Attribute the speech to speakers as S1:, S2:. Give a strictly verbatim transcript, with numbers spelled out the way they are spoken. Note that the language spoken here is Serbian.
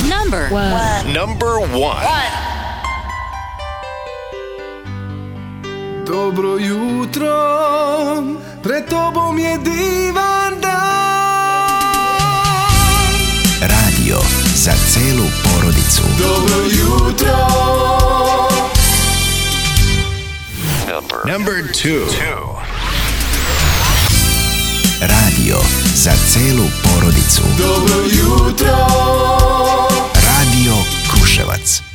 S1: Number one.
S2: Number one.
S3: Dobro jutro, pred tobom je divan dan.
S4: Radio za celu porodicu.
S3: Dobro jutro.
S2: Number, Number two. two.
S4: Radio za celu porodicu.
S3: Dobro jutro.
S4: Radio Kruševac.